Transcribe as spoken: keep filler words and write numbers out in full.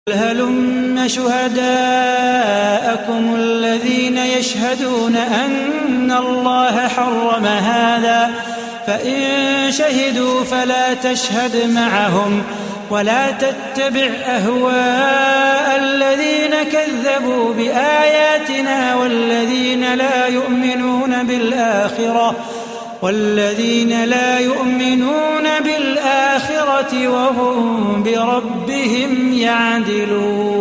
هلم شهداءكم الذين يشهدون أن الله حرم هذا فإن شهدوا فلا تشهد معهم ولا تتبع أهواء الذين كذبوا بآياتنا والذين لا يؤمنون بالآخرة والذين لا يؤمنون بالآخرة وهم بربهم يعدلون.